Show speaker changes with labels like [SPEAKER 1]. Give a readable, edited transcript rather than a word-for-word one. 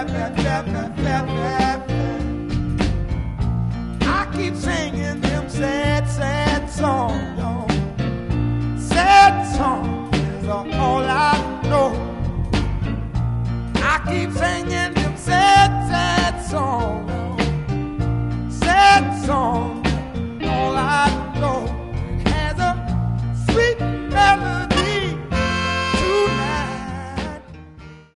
[SPEAKER 1] I keep singing them sad, sad songs. Sad songs is all I know. I keep saying